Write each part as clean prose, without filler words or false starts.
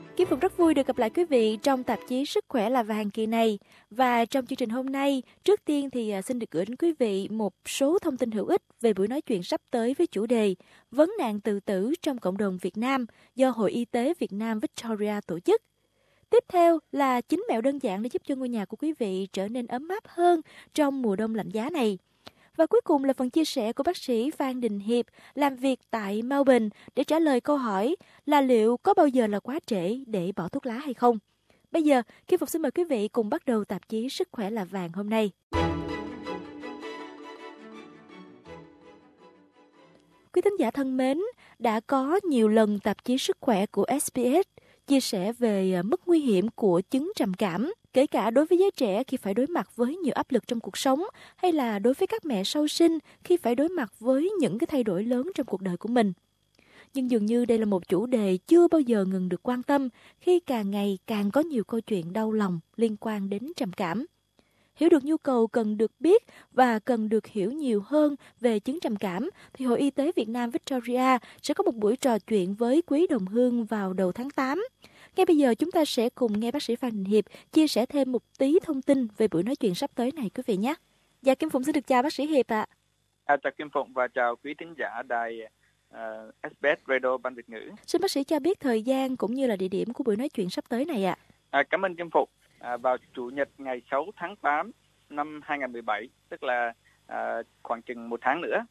Kim Phụng rất vui được gặp lại quý vị trong tạp chí Sức khỏe là vàng kỳ này. Và trong chương trình hôm nay, trước tiên thì xin được gửi đến quý vị một số thông tin hữu ích về buổi nói chuyện sắp tới với chủ đề Vấn nạn tự tử trong cộng đồng Việt Nam do Hội Y tế Việt Nam Victoria tổ chức. Tiếp theo là 9 mẹo đơn giản để giúp cho ngôi nhà của quý vị trở nên ấm áp hơn trong mùa đông lạnh giá này. Và cuối cùng là phần chia sẻ của bác sĩ Phan Đình Hiệp làm việc tại Melbourne để trả lời câu hỏi là liệu có bao giờ là quá trễ để bỏ thuốc lá hay không. Bây giờ, Kim Phục xin mời quý vị cùng bắt đầu tạp chí Sức khỏe là vàng hôm nay. Quý thính giả thân mến, đã có nhiều lần tạp chí Sức khỏe của SBS chia sẻ về mức nguy hiểm của chứng trầm cảm, kể cả đối với giới trẻ khi phải đối mặt với nhiều áp lực trong cuộc sống, hay là đối với các mẹ sau sinh khi phải đối mặt với những cái thay đổi lớn trong cuộc đời của mình. Nhưng dường như đây là một chủ đề chưa bao giờ ngừng được quan tâm khi càng ngày càng có nhiều câu chuyện đau lòng liên quan đến trầm cảm. Hiểu được nhu cầu cần được biết và cần được hiểu nhiều hơn về chứng trầm cảm, thì Hội Y tế Việt Nam Victoria sẽ có một buổi trò chuyện với Quý Đồng Hương vào đầu tháng 8. Ngay bây giờ chúng ta sẽ cùng nghe bác sĩ Phan Đình Hiệp chia sẻ thêm một tí thông tin về buổi nói chuyện sắp tới này quý vị nhé. Dạ, Kim Phụng xin được chào bác sĩ Hiệp ạ. Chào Kim Phụng và chào quý thính giả đài SBS Radio Ban Việt ngữ. Xin bác sĩ cho biết thời gian cũng như là địa điểm của buổi nói chuyện sắp tới này ạ. Cảm ơn Kim Phụng. Vào Chủ nhật ngày 6 tháng 8 năm 2017, tức là khoảng chừng một tháng nữa.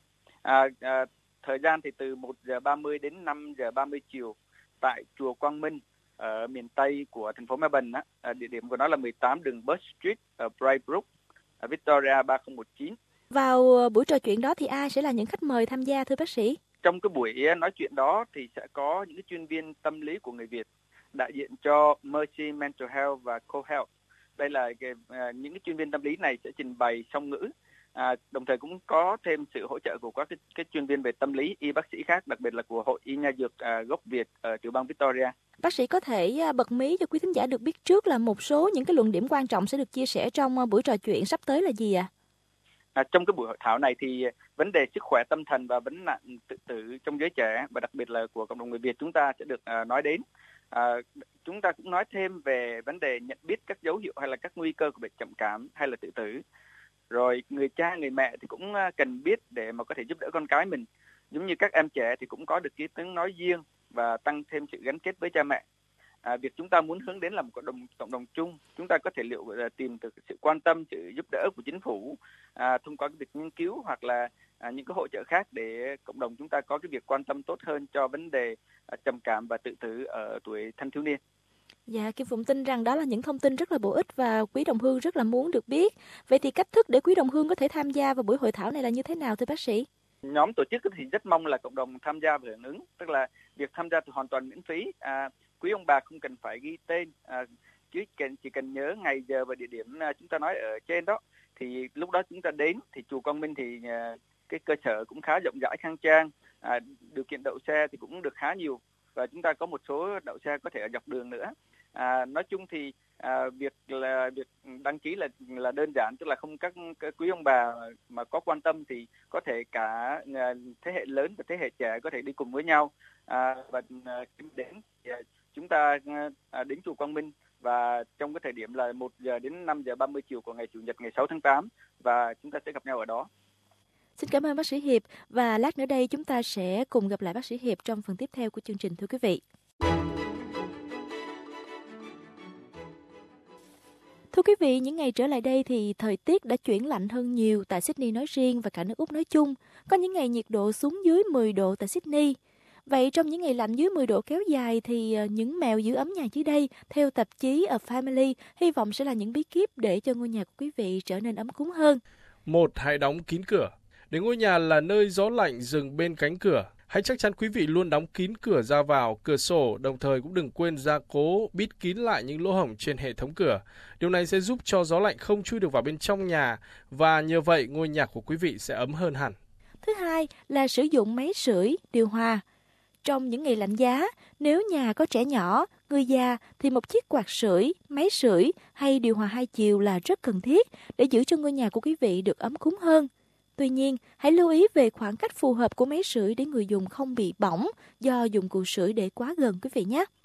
Thời gian thì từ 1 giờ 30 đến 5 giờ 30 chiều tại Chùa Quang Minh ở miền Tây của thành phố Melbourne. Địa điểm của nó là 18 đường Bush Street ở Braybrook, Victoria 3019. Vào buổi trò chuyện đó thì ai sẽ là những khách mời tham gia thưa bác sĩ? Trong cái buổi nói chuyện đó thì sẽ có những chuyên viên tâm lý của người Việt đại diện cho Mercy Mental Health và Co-Health. Đây là những cái chuyên viên tâm lý này sẽ trình bày song ngữ, đồng thời cũng có thêm sự hỗ trợ của các cái chuyên viên về tâm lý, y bác sĩ khác, đặc biệt là của Hội Y Nha Dược gốc Việt ở tiểu bang Victoria. Bác sĩ có thể bật mí cho quý thính giả được biết trước là một số những cái luận điểm quan trọng sẽ được chia sẻ trong buổi trò chuyện sắp tới là gì ạ? Trong cái buổi hội thảo này thì vấn đề sức khỏe tâm thần và vấn nạn tự tử trong giới trẻ và đặc biệt là của cộng đồng người Việt chúng ta sẽ được nói đến. Chúng ta cũng nói thêm về vấn đề nhận biết các dấu hiệu hay là các nguy cơ của bệnh trầm cảm hay là tự tử. Rồi người cha, người mẹ thì cũng cần biết để mà có thể giúp đỡ con cái mình. Giống như các em trẻ thì cũng có được cái tiếng nói riêng và tăng thêm sự gắn kết với cha mẹ. Việc chúng ta muốn hướng đến là một cộng đồng chung, chúng ta có thể tìm được sự quan tâm, sự giúp đỡ của chính phủ thông qua cái việc nghiên cứu hoặc là những cái hỗ trợ khác để cộng đồng chúng ta có cái việc quan tâm tốt hơn cho vấn đề trầm cảm và tự tử ở tuổi thanh thiếu niên. Dạ, Kim Phụng tin rằng đó là những thông tin rất là bổ ích và Quý Đồng Hương rất là muốn được biết. Vậy thì cách thức để Quý Đồng Hương có thể tham gia vào buổi hội thảo này là như thế nào thưa bác sĩ? Nhóm tổ chức thì rất mong là cộng đồng tham gia và hưởng ứng, tức là việc tham gia thì hoàn toàn miễn phí. Quý ông bà không cần phải ghi tên, chỉ cần nhớ ngày giờ và địa điểm chúng ta nói ở trên đó. Thì lúc đó chúng ta đến thì chùa Quang Minh thì cái cơ sở cũng khá rộng rãi khang trang, điều kiện đậu xe thì cũng được khá nhiều và chúng ta có một số đậu xe có thể ở dọc đường nữa. Nói chung thì việc đăng ký là đơn giản, tức là không các quý ông bà mà có quan tâm thì có thể cả thế hệ lớn và thế hệ trẻ có thể đi cùng với nhau và đến chúng ta đến chùa Quang Minh và trong cái thời điểm là 1 giờ đến 5 giờ 30 chiều của ngày Chủ nhật ngày 6 tháng 8 và chúng ta sẽ gặp nhau ở đó. Xin cảm ơn bác sĩ Hiệp và lát nữa đây chúng ta sẽ cùng gặp lại bác sĩ Hiệp trong phần tiếp theo của chương trình thưa quý vị. Thưa quý vị, những ngày trở lại đây thì thời tiết đã chuyển lạnh hơn nhiều tại Sydney nói riêng và cả nước Úc nói chung. Có những ngày nhiệt độ xuống dưới 10 độ tại Sydney. Vậy trong những ngày lạnh dưới 10 độ kéo dài thì những mẹo giữ ấm nhà dưới đây theo tạp chí A Family hy vọng sẽ là những bí kíp để cho ngôi nhà của quý vị trở nên ấm cúng hơn. 1. Hãy đóng kín cửa. Để ngôi nhà là nơi gió lạnh dừng bên cánh cửa, hãy chắc chắn quý vị luôn đóng kín cửa ra vào, cửa sổ, đồng thời cũng đừng quên gia cố, bít kín lại những lỗ hổng trên hệ thống cửa. Điều này sẽ giúp cho gió lạnh không chui được vào bên trong nhà và nhờ vậy ngôi nhà của quý vị sẽ ấm hơn hẳn. Thứ hai là sử dụng máy sưởi, điều hòa. Trong những ngày lạnh giá, nếu nhà có trẻ nhỏ, người già thì một chiếc quạt sưởi, máy sưởi hay điều hòa 2 chiều là rất cần thiết để giữ cho ngôi nhà của quý vị được ấm cúng hơn. Tuy nhiên, hãy lưu ý về khoảng cách phù hợp của máy sưởi để người dùng không bị bỏng do dụng cụ sưởi để quá gần quý vị nhé.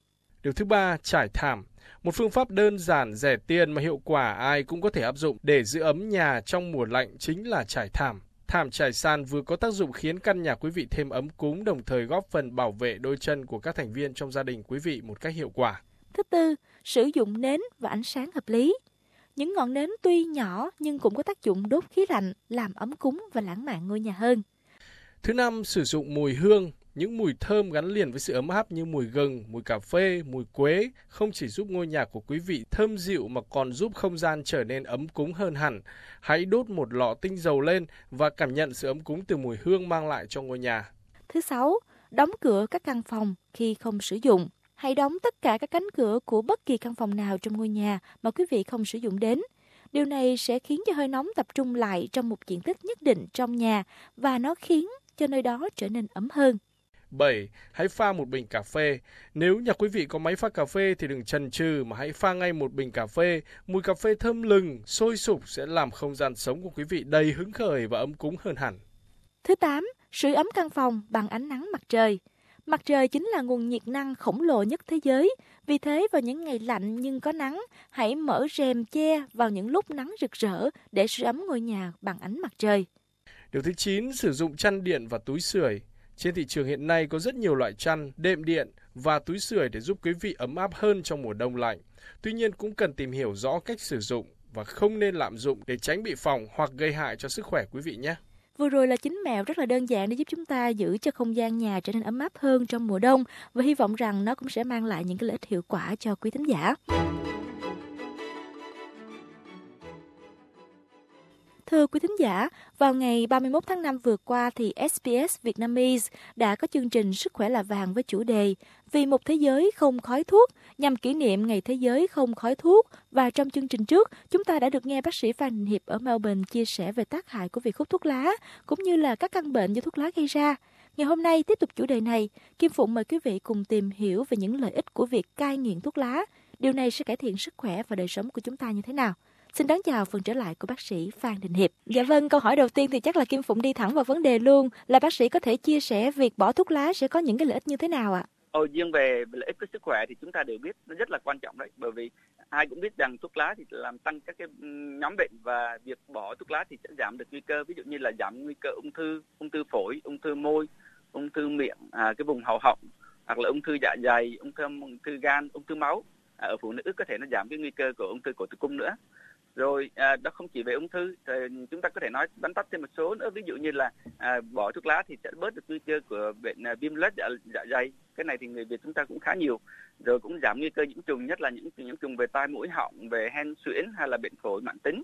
Điều thứ ba, trải thảm. Một phương pháp đơn giản, rẻ tiền mà hiệu quả ai cũng có thể áp dụng để giữ ấm nhà trong mùa lạnh chính là trải thảm. Thảm trải sàn vừa có tác dụng khiến căn nhà quý vị thêm ấm cúng, đồng thời góp phần bảo vệ đôi chân của các thành viên trong gia đình quý vị một cách hiệu quả. Thứ tư, sử dụng nến và ánh sáng hợp lý. Những ngọn nến tuy nhỏ nhưng cũng có tác dụng đốt khí lạnh, làm ấm cúng và lãng mạn ngôi nhà hơn. Thứ năm, sử dụng mùi hương. Những mùi thơm gắn liền với sự ấm áp như mùi gừng, mùi cà phê, mùi quế không chỉ giúp ngôi nhà của quý vị thơm dịu mà còn giúp không gian trở nên ấm cúng hơn hẳn. Hãy đốt một lọ tinh dầu lên và cảm nhận sự ấm cúng từ mùi hương mang lại cho ngôi nhà. Thứ sáu, đóng cửa các căn phòng khi không sử dụng. Hãy đóng tất cả các cánh cửa của bất kỳ căn phòng nào trong ngôi nhà mà quý vị không sử dụng đến. Điều này sẽ khiến cho hơi nóng tập trung lại trong một diện tích nhất định trong nhà và nó khiến cho nơi đó trở nên ấm hơn. 7. Hãy pha một bình cà phê. Nếu nhà quý vị có máy pha cà phê thì đừng chần chừ mà hãy pha ngay một bình cà phê. Mùi cà phê thơm lừng, sôi sục sẽ làm không gian sống của quý vị đầy hứng khởi và ấm cúng hơn hẳn. Thứ 8. Sưởi ấm căn phòng bằng ánh nắng mặt trời. Mặt trời chính là nguồn nhiệt năng khổng lồ nhất thế giới. Vì thế vào những ngày lạnh nhưng có nắng, hãy mở rèm che vào những lúc nắng rực rỡ để sưởi ấm ngôi nhà bằng ánh mặt trời. Điều thứ 9. Sử dụng chăn điện và túi sưởi. Trên thị trường hiện nay có rất nhiều loại chăn, đệm điện và túi sưởi để giúp quý vị ấm áp hơn trong mùa đông lạnh. Tuy nhiên cũng cần tìm hiểu rõ cách sử dụng và không nên lạm dụng để tránh bị phỏng hoặc gây hại cho sức khỏe quý vị nhé. Vừa rồi là 9 mẹo rất là đơn giản để giúp chúng ta giữ cho không gian nhà trở nên ấm áp hơn trong mùa đông và hy vọng rằng nó cũng sẽ mang lại những cái lợi ích hiệu quả cho quý thính giả. Thưa quý thính giả, vào ngày 31 tháng 5 vừa qua thì SBS Vietnamese đã có chương trình Sức khỏe là vàng với chủ đề Vì một thế giới không khói thuốc nhằm kỷ niệm Ngày Thế giới không khói thuốc. Và trong chương trình trước, chúng ta đã được nghe bác sĩ Phan Đình Hiệp ở Melbourne chia sẻ về tác hại của việc hút thuốc lá cũng như là các căn bệnh do thuốc lá gây ra. Ngày hôm nay tiếp tục chủ đề này, Kim Phụng mời quý vị cùng tìm hiểu về những lợi ích của việc cai nghiện thuốc lá. Điều này sẽ cải thiện sức khỏe và đời sống của chúng ta như thế nào? Xin đón chào phần trở lại của bác sĩ Phan Đình Hiệp. Dạ vâng, câu hỏi đầu tiên thì chắc là Kim Phụng đi thẳng vào vấn đề luôn, là bác sĩ có thể chia sẻ việc bỏ thuốc lá sẽ có những cái lợi ích như thế nào ạ? Riêng về lợi ích của sức khỏe thì chúng ta đều biết nó rất là quan trọng đấy, bởi vì ai cũng biết rằng thuốc lá thì làm tăng các cái nhóm bệnh và việc bỏ thuốc lá thì sẽ giảm được nguy cơ, ví dụ như là giảm nguy cơ ung thư phổi, ung thư môi, ung thư miệng, cái vùng hầu họng, hoặc là ung thư dạ dày, ung thư gan, ung thư máu. Ở phụ nữ có thể nó giảm cái nguy cơ của ung thư cổ tử cung nữa. Rồi đó không chỉ về ung thư, chúng ta có thể nói bắn tắt thêm một số nữa, ví dụ như là bỏ thuốc lá thì sẽ bớt được nguy cơ của bệnh viêm loét dạ dày. Cái này thì người Việt chúng ta cũng khá nhiều. Rồi cũng giảm nguy cơ nhiễm trùng, nhất là những nhiễm trùng về tai mũi họng, về hen suyễn hay là bệnh phổi mãn tính.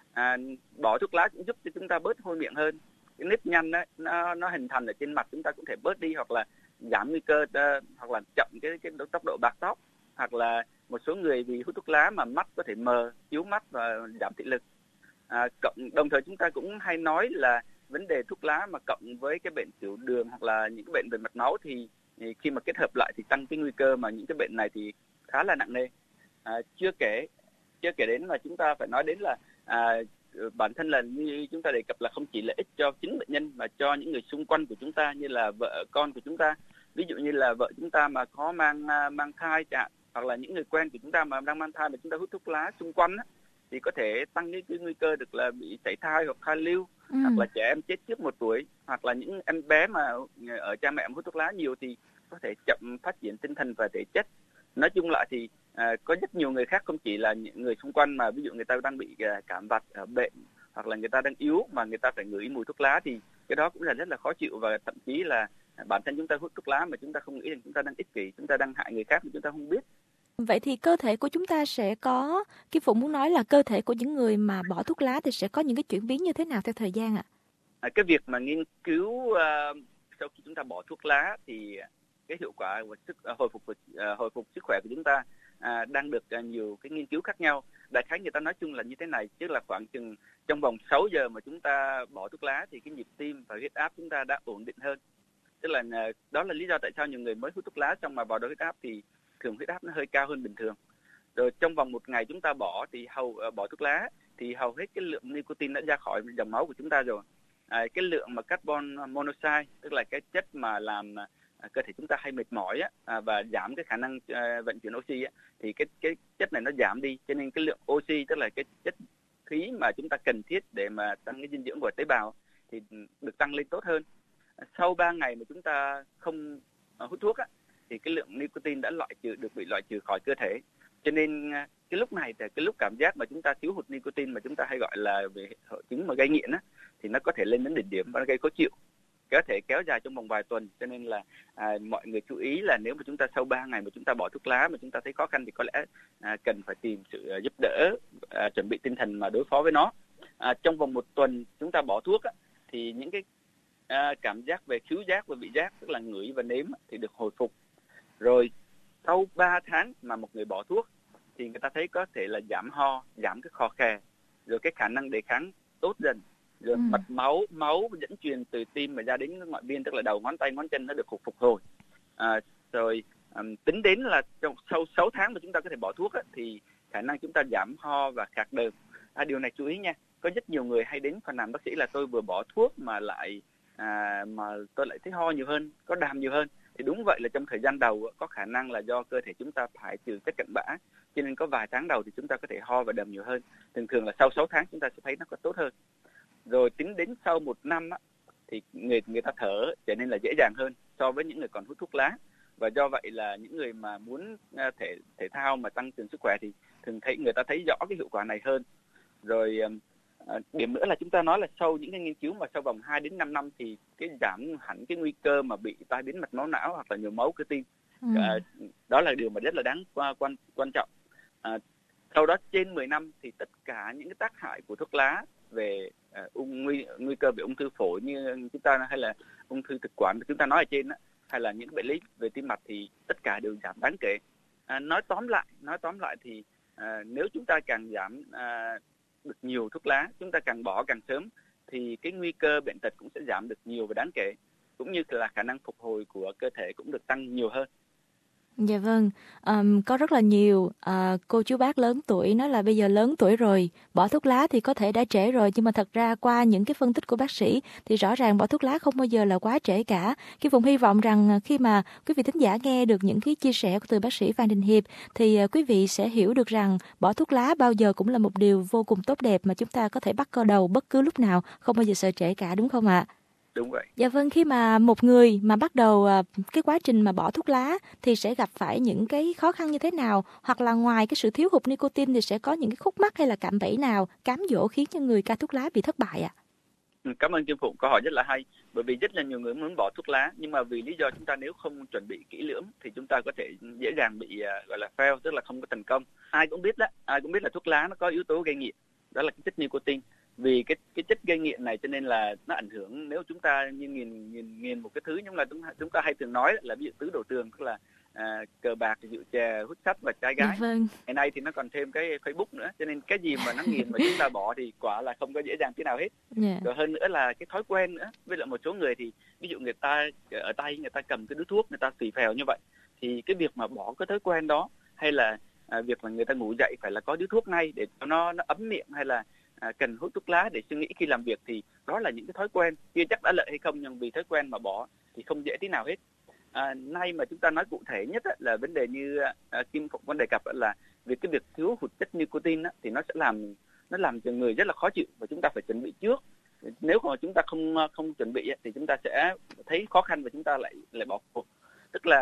Bỏ thuốc lá cũng giúp cho chúng ta bớt hôi miệng hơn. Cái nếp nhăn đó, nó hình thành ở trên mặt chúng ta cũng thể bớt đi, hoặc là giảm nguy cơ hoặc là chậm cái tốc độ bạc tóc, hoặc là một số người vì hút thuốc lá mà mắt có thể mờ, yếu mắt và giảm thị lực. Đồng thời chúng ta cũng hay nói là vấn đề thuốc lá mà cộng với cái bệnh tiểu đường hoặc là những cái bệnh về mạch máu thì khi mà kết hợp lại thì tăng cái nguy cơ mà những cái bệnh này thì khá là nặng nề. Chưa kể đến mà chúng ta phải nói đến là bản thân là như chúng ta đề cập là không chỉ lợi ích cho chính bệnh nhân mà cho những người xung quanh của chúng ta, như là vợ con của chúng ta. Ví dụ như là vợ chúng ta mà có mang thai chẳng, hoặc là những người quen của chúng ta mà đang mang thai mà chúng ta hút thuốc lá xung quanh á, thì có thể tăng cái nguy cơ được là bị sảy thai hoặc thai lưu, hoặc là trẻ em chết trước 1 tuổi, hoặc là những em bé mà ở cha mẹ mà hút thuốc lá nhiều thì có thể chậm phát triển tinh thần và thể chất. Nói chung lại thì có rất nhiều người khác, không chỉ là những người xung quanh, mà ví dụ người ta đang bị cảm vặt, bệnh, hoặc là người ta đang yếu mà người ta phải ngửi mùi thuốc lá thì cái đó cũng là rất là khó chịu, và thậm chí là bản thân chúng ta hút thuốc lá mà chúng ta không nghĩ rằng chúng ta đang ích kỷ, chúng ta đang hại người khác mà chúng ta không biết. Vậy thì cơ thể của chúng ta sẽ có, Kim Phụng muốn nói là cơ thể của những người mà bỏ thuốc lá thì sẽ có những cái chuyển biến như thế nào theo thời gian ạ? Cái việc mà nghiên cứu sau khi chúng ta bỏ thuốc lá thì cái hiệu quả của hồi phục sức khỏe của chúng ta đang được nhiều cái nghiên cứu khác nhau. Đại khái người ta nói chung là như thế này, tức là khoảng chừng trong vòng 6 giờ mà chúng ta bỏ thuốc lá thì cái nhịp tim và huyết áp chúng ta đã ổn định hơn. Tức là đó là lý do tại sao nhiều người mới hút thuốc lá xong mà vào đo huyết áp thì thường huyết áp nó hơi cao hơn bình thường. Rồi trong vòng 1 ngày chúng ta bỏ thuốc lá thì hầu hết cái lượng nicotine đã ra khỏi dòng máu của chúng ta rồi. Cái lượng mà carbon monoxide, tức là cái chất mà làm cơ thể chúng ta hay mệt mỏi và giảm cái khả năng vận chuyển oxy thì cái chất này nó giảm đi, cho nên cái lượng oxy, tức là cái chất khí mà chúng ta cần thiết để mà tăng cái dinh dưỡng của tế bào thì được tăng lên tốt hơn. Sau 3 ngày mà chúng ta không hút thuốc thì cái lượng nicotine đã bị loại trừ khỏi cơ thể. Cho nên cái lúc này là cái lúc cảm giác mà chúng ta thiếu hụt nicotine mà chúng ta hay gọi là về hội chứng mà gây nghiện thì nó có thể lên đến đỉnh điểm và nó gây khó chịu, có thể kéo dài trong vòng vài tuần. Cho nên là mọi người chú ý là nếu mà chúng ta sau 3 ngày mà chúng ta bỏ thuốc lá mà chúng ta thấy khó khăn thì có lẽ cần phải tìm sự giúp đỡ, chuẩn bị tinh thần mà đối phó với nó. Trong vòng 1 tuần chúng ta bỏ thuốc thì những cái cảm giác về khứu giác và vị giác, tức là ngửi và nếm thì được hồi phục. Rồi sau 3 tháng mà một người bỏ thuốc thì người ta thấy có thể là giảm ho, giảm cái khò khè, rồi cái khả năng đề kháng tốt dần, rồi mạch máu dẫn truyền từ tim mà ra đến ngoại biên, tức là đầu ngón tay ngón chân nó được phục hồi. Rồi tính đến là sau 6 tháng mà chúng ta có thể bỏ thuốc thì khả năng chúng ta giảm ho và khạc đờm. Điều này chú ý nha, có rất nhiều người hay đến phàn nàn bác sĩ là tôi vừa bỏ thuốc mà tôi lại thấy ho nhiều hơn, có đàm nhiều hơn. Thì đúng vậy, là trong thời gian đầu có khả năng là do cơ thể chúng ta thải trừ chất cặn bã, cho nên có vài tháng đầu thì chúng ta có thể ho và đờm nhiều hơn. Thường là sau 6 tháng chúng ta sẽ thấy nó có tốt hơn. Rồi tính đến sau 1 năm thì người ta thở trở nên là dễ dàng hơn so với những người còn hút thuốc lá. Và do vậy là những người mà muốn thể thao mà tăng cường sức khỏe thì thường thấy người ta thấy rõ cái hiệu quả này hơn. Rồi điểm nữa là chúng ta nói là sau những cái nghiên cứu mà sau vòng 2 đến 5 năm thì cái giảm hẳn cái nguy cơ mà bị tai biến mạch máu não hoặc là nhồi máu cơ tim. Đó là điều mà rất là đáng quan trọng. Sau đó trên 10 năm thì tất cả những cái tác hại của thuốc lá về nguy cơ về ung thư phổi như chúng ta, hay là ung thư thực quản chúng ta nói ở trên hay là những bệnh lý về tim mạch thì tất cả đều giảm đáng kể. Nói tóm lại thì nếu chúng ta càng giảm được nhiều thuốc lá, chúng ta càng bỏ càng sớm thì cái nguy cơ bệnh tật cũng sẽ giảm được nhiều và đáng kể, cũng như là khả năng phục hồi của cơ thể cũng được tăng nhiều hơn. Dạ vâng, có rất là nhiều cô chú bác lớn tuổi nói là bây giờ lớn tuổi rồi, bỏ thuốc lá thì có thể đã trễ rồi, nhưng mà thật ra qua những cái phân tích của bác sĩ thì rõ ràng bỏ thuốc lá không bao giờ là quá trễ cả. Kim Phụng hy vọng rằng khi mà quý vị thính giả nghe được những cái chia sẻ từ bác sĩ Phan Đình Hiệp thì quý vị sẽ hiểu được rằng bỏ thuốc lá bao giờ cũng là một điều vô cùng tốt đẹp mà chúng ta có thể bắt cơ đầu bất cứ lúc nào, không bao giờ sợ trễ cả, đúng không ạ? Đúng vậy. Dạ vâng, khi mà một người mà bắt đầu cái quá trình mà bỏ thuốc lá thì sẽ gặp phải những cái khó khăn như thế nào? Hoặc là ngoài cái sự thiếu hụt nicotine thì sẽ có những cái khúc mắc hay là cạm bẫy nào cám dỗ khiến cho người cai thuốc lá bị thất bại ạ? Cảm ơn Kim Phụng, câu hỏi rất là hay. Bởi vì rất là nhiều người muốn bỏ thuốc lá, nhưng mà vì lý do chúng ta nếu không chuẩn bị kỹ lưỡng thì chúng ta có thể dễ dàng bị gọi là fail, tức là không có thành công. Ai cũng biết là thuốc lá nó có yếu tố gây nghiện, đó là cái chất nicotine. Vì cái chất gây nghiện này cho nên là nó ảnh hưởng, nếu chúng ta như nghiền một cái thứ, nhưng là chúng ta hay thường nói là ví dụ tứ đồ tường, tức là cờ bạc, rượu chè, hút sách và trai gái. Vâng. Ngày nay thì nó còn thêm cái Facebook nữa, cho nên cái gì mà nó nghiền mà chúng ta bỏ thì quả là không có dễ dàng thế nào hết. Rồi hơn nữa là cái thói quen nữa. Với lại một số người thì ví dụ người ta ở tay người ta cầm cái điếu thuốc, người ta xì phèo như vậy, thì cái việc mà bỏ cái thói quen đó, hay là việc là người ta ngủ dậy phải là có điếu thuốc ngay để cho nó ấm miệng, hay là cần hút thuốc lá để suy nghĩ khi làm việc, thì đó là những cái thói quen chưa chắc đã lợi hay không, nhưng vì thói quen mà bỏ thì không dễ tí nào hết. Nay mà chúng ta nói cụ thể nhất là vấn đề như Kim Phụng có đề cập là về cái việc thiếu hụt chất nicotine thì nó sẽ làm cho người rất là khó chịu, và chúng ta phải chuẩn bị trước. Nếu mà chúng ta không chuẩn bị thì chúng ta sẽ thấy khó khăn và chúng ta lại bỏ cuộc. Tức là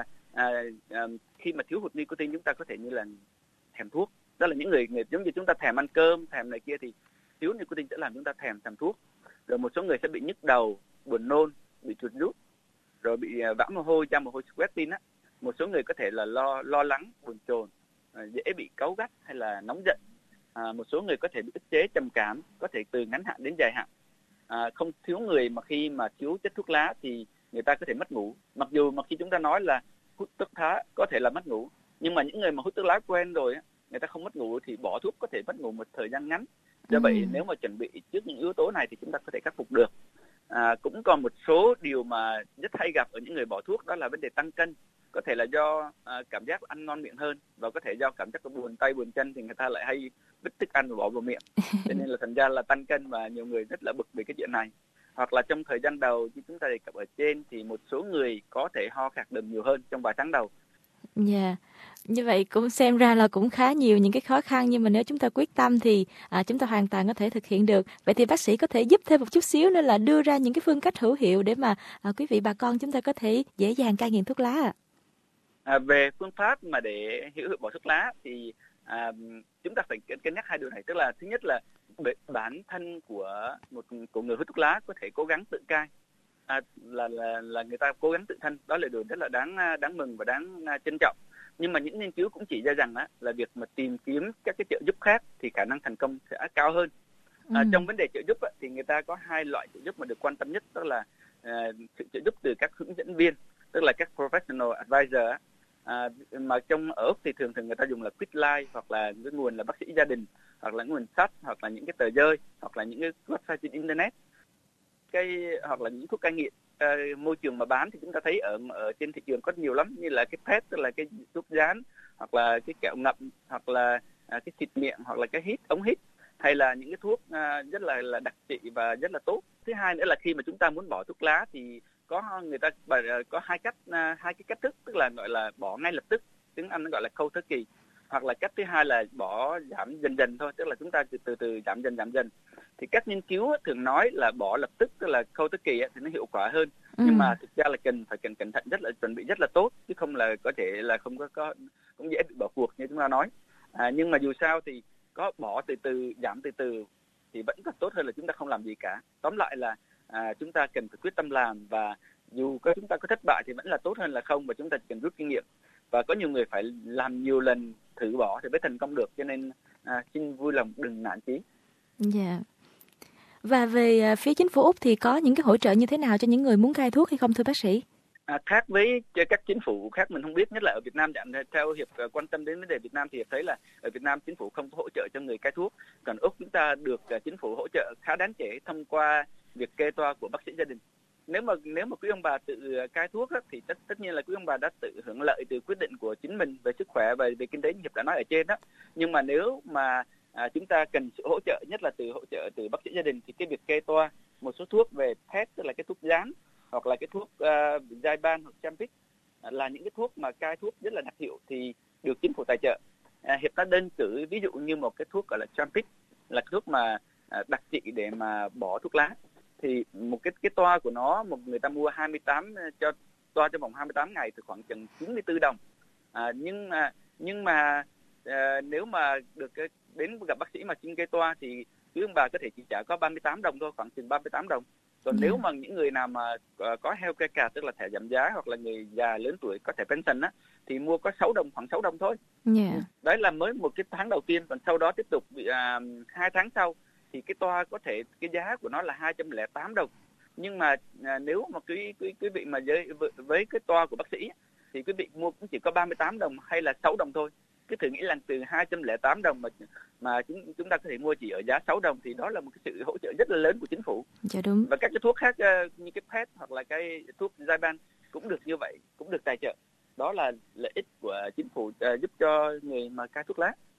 khi mà thiếu hụt nicotine chúng ta có thể như là thèm thuốc. Đó là những người giống như chúng ta thèm ăn cơm, thèm này kia, thì thiếu nicotine sẽ làm chúng ta thèm thuốc. Rồi một số người sẽ bị nhức đầu, buồn nôn, bị chuột rút, rồi bị vã mồ hôi, ra mồ hôi sweating Một số người có thể là lo lắng, buồn chồn, dễ bị cáu gắt hay là nóng giận. Một số người có thể bị ức chế, trầm cảm, có thể từ ngắn hạn đến dài hạn. Không thiếu người mà khi mà thiếu chất thuốc lá thì người ta có thể mất ngủ. Mặc dù mà khi chúng ta nói là hút thuốc lá có thể là mất ngủ, nhưng mà những người mà hút thuốc lá quen rồi người ta không mất ngủ thì bỏ thuốc có thể mất ngủ một thời gian ngắn. Do vậy nếu mà chuẩn bị trước những yếu tố này thì chúng ta có thể khắc phục được. Cũng còn một số điều mà rất hay gặp ở những người bỏ thuốc, đó là vấn đề tăng cân. Có thể là do cảm giác ăn ngon miệng hơn, và có thể do cảm giác buồn tay buồn chân thì người ta lại hay vứt thức ăn và bỏ vào miệng, cho nên là thành ra là tăng cân, và nhiều người rất là bực về cái chuyện này. Hoặc là trong thời gian đầu như chúng ta đề cập ở trên thì một số người có có thể ho khạc đờm nhiều hơn trong vài tháng đầu. Dạ, như vậy cũng xem ra là cũng khá nhiều những cái khó khăn, nhưng mà nếu chúng ta quyết tâm thì chúng ta hoàn toàn có thể thực hiện được. Vậy thì bác sĩ có thể giúp thêm một chút xíu nữa là đưa ra những cái phương cách hữu hiệu để mà quý vị bà con chúng ta có thể dễ dàng cai nghiện thuốc lá ạ. Về phương pháp mà để hữu hiệu bỏ thuốc lá thì chúng ta phải cân nhắc hai điều này, tức là thứ nhất là bản thân của người hút thuốc lá có thể cố gắng tự cai, là người ta cố gắng tự thân, đó là điều rất là đáng mừng và đáng trân trọng. Nhưng mà những nghiên cứu cũng chỉ ra rằng là việc mà tìm kiếm các cái trợ giúp khác thì khả năng thành công sẽ cao hơn. Trong vấn đề trợ giúp thì người ta có hai loại trợ giúp mà được quan tâm nhất, đó là sự trợ giúp từ các hướng dẫn viên, tức là các professional advisor. Mà ở Úc thì thường người ta dùng là Quitline, hoặc là cái nguồn là bác sĩ gia đình, hoặc là nguồn sách, hoặc là những cái tờ rơi, hoặc là những cái website trên internet, hoặc là những thuốc cai nghiện. Môi trường mà bán thì chúng ta thấy ở trên thị trường có nhiều lắm, như là cái PET, tức là cái thuốc dán, hoặc là cái kẹo ngậm, hoặc là cái xịt miệng, hoặc là cái ống hít, hay là những cái thuốc rất là đặc trị và rất là tốt. Thứ hai nữa là khi mà chúng ta muốn bỏ thuốc lá thì người ta có hai cái cách thức, tức là gọi là bỏ ngay lập tức, tiếng Anh nó gọi là cold turkey, hoặc là cách thứ hai là bỏ giảm dần dần thôi, tức là chúng ta từ từ giảm dần. Thì các nghiên cứu thường nói là bỏ lập tức, tức là cold turkey thì nó hiệu quả hơn, nhưng mà thực ra là phải cẩn thận, chuẩn bị rất là tốt, chứ không là có thể là cũng dễ bị bỏ cuộc như chúng ta nói. Nhưng mà dù sao thì có bỏ từ từ, giảm từ từ thì vẫn còn tốt hơn là chúng ta không làm gì cả. Tóm lại là chúng ta cần phải quyết tâm làm, và dù chúng ta có thất bại thì vẫn là tốt hơn là không, và chúng ta cần rút kinh nghiệm. Và có nhiều người phải làm nhiều lần thử bỏ thì mới thành công được, cho nên xin vui lòng đừng nản chí. Dạ. Và về phía chính phủ Úc thì có những cái hỗ trợ như thế nào cho những người muốn cai thuốc hay không thưa bác sĩ? Khác với các chính phủ khác mình không biết, nhất là ở Việt Nam, theo Hiệp quan tâm đến vấn đề Việt Nam thì Hiệp thấy là ở Việt Nam chính phủ không có hỗ trợ cho người cai thuốc. Còn Úc chúng ta được chính phủ hỗ trợ khá đáng kể thông qua việc kê toa của bác sĩ gia đình. Nếu mà quý ông bà tự cai thuốc thì tất nhiên là quý ông bà đã tự hưởng lợi từ quyết định của chính mình về sức khỏe và về kinh tế như Hiệp đã nói ở trên đó. Nhưng mà nếu mà chúng ta cần sự hỗ trợ, nhất là hỗ trợ từ bác sĩ gia đình, thì cái việc kê toa một số thuốc về PET, tức là cái thuốc dán, hoặc là cái thuốc Zyban hoặc Champix, là những cái thuốc mà cai thuốc rất là đặc hiệu thì được chính phủ tài trợ. Hiệp đã đơn cử ví dụ như một cái thuốc gọi là Champix, là thuốc mà đặc trị để mà bỏ thuốc lá. Thì một cái toa của nó, người ta mua 28 toa cho vòng 28 ngày thì khoảng chừng 94 đồng. Nhưng mà nếu mà được đến gặp bác sĩ mà xin kê toa thì quý ông bà có thể chỉ trả có 38 đồng thôi, khoảng chừng 38 đồng. Còn nếu mà những người nào mà có healthcare card, tức là thẻ giảm giá, hoặc là người già lớn tuổi có thẻ pension thì mua có 6 đồng, khoảng 6 đồng thôi. Đấy là mới một cái tháng đầu tiên, còn sau đó tiếp tục 2 tháng sau thì cái toa có thể cái giá của nó là 208 đồng. Nhưng mà nếu mà quý vị mà với cái toa của bác sĩ thì quý vị mua cũng chỉ có 38 đồng hay là 6 đồng thôi. Cứ thử nghĩ là từ 208 đồng mà chúng ta có thể mua chỉ ở giá 6 đồng thì đó là một cái sự hỗ trợ rất là lớn của chính phủ. Dạ đúng. Và các cái thuốc khác như cái PET hoặc là cái thuốc Zyban cũng được như vậy, cũng được tài trợ. Đó là lợi ích của chính phủ giúp cho người mà cai thuốc lá.